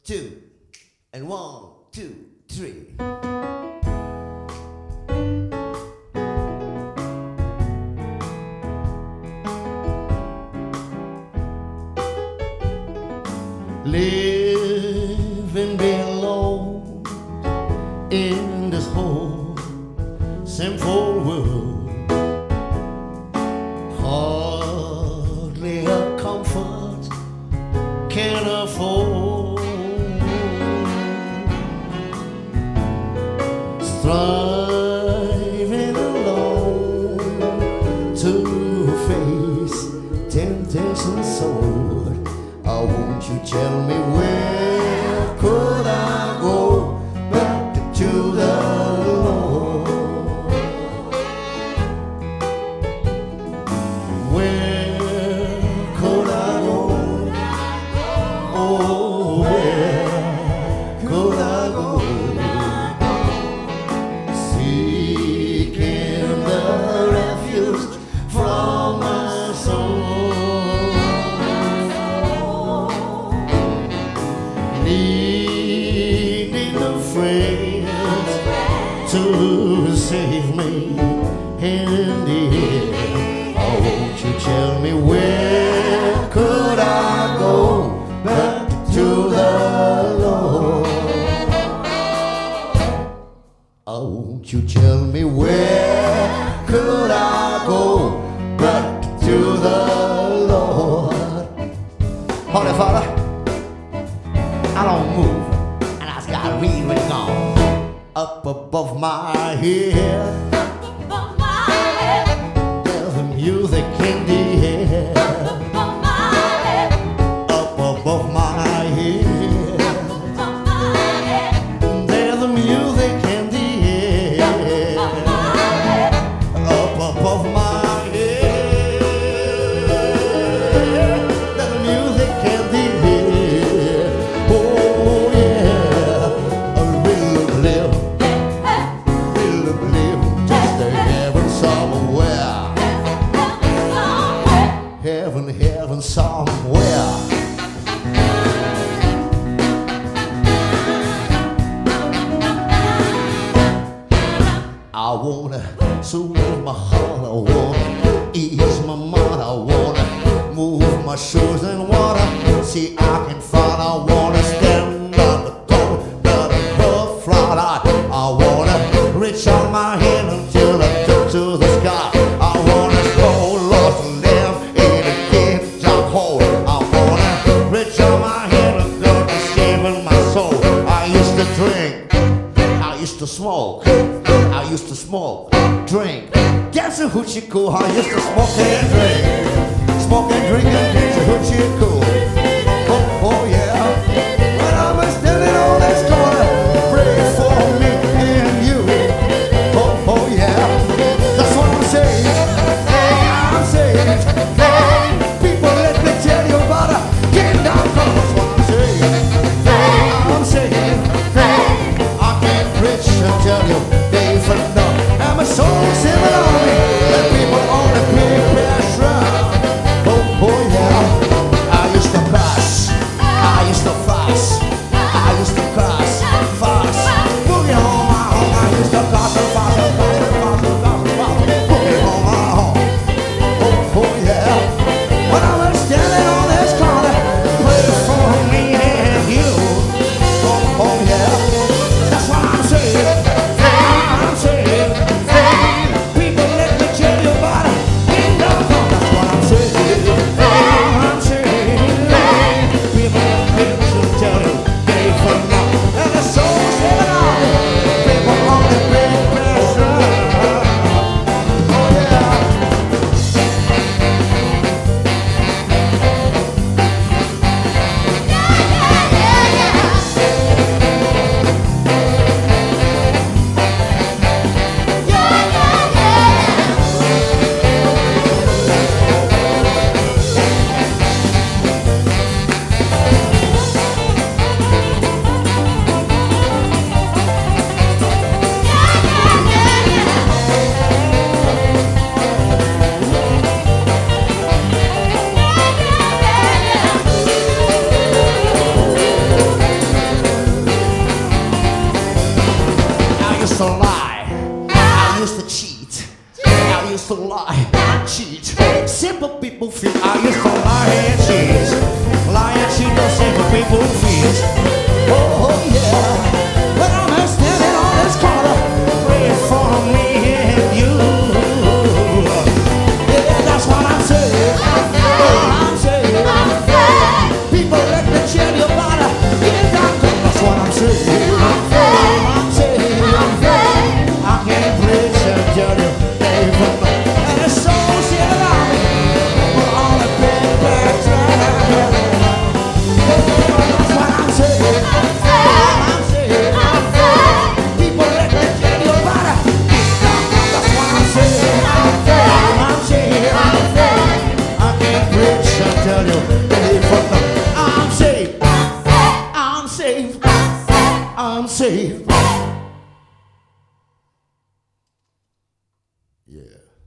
two, and 1, 2, 3. Living below in this whole sinful world, hardly a comfort can afford. Striving alone to face temptation sword. Oh, won't you tell me where could I go back to the Lord? Where could I go? Oh, where could I go? Seeking the refuge from my soul. Needing a friend to save me in the end. Oh, won't you tell me where could I go back to the Lord? Oh, won't you tell me where could I go back to the Lord? Holy Father, I don't move, and I just gotta read when it's gone. Up above my head, there's a music in the air. Up above my head, there's a music in the air. Up above my head, there's a music in the air. Oh yeah, a real live, just a heaven somewhere. Heaven somewhere. I wanna soothe my heart, I wanna ease my mind, I wanna move my shoes in water. See, I can find, I wanna stand on the throne, not above flat. I wanna reach out my hand until I touch to the sky. I wanna go lost and live in a deep dark hole. I wanna reach out my hand and go to saving my soul. I used to drink, I used to smoke, I used to smoke, drink, dance and hoochie coo. I used to smoke and drink, smoke and drink and dance and hoochie coo. Oh, oh yeah, when I'm standing on this corner, pray for me and you. Oh, oh yeah, that's what I'm saying. Hey, I'm saying, hey, people, let me tell you about a kingdom come. That's what I'm saying. Hey, I'm saying, hey, I can't preach and tell you they've enough. I'm a soul singing on me, let people on the big press round. Oh, oh days. Oh yeah, when I'm standing on this corner, pray for me and you. Yeah, that's what I'm saying. I'm saying. People, let me tell you about it. Yeah, doctor, that's what I'm saying. I'm saying. I can't preach and tell you. And it's so shit around me. We're on a big bad track. That's what I'm saying. I'm saying. People, let me tell you about it. That's what I'm saying. I'm saying. I can't preach and tell you. I'm saved. I'm saved. I'm saved. Yeah.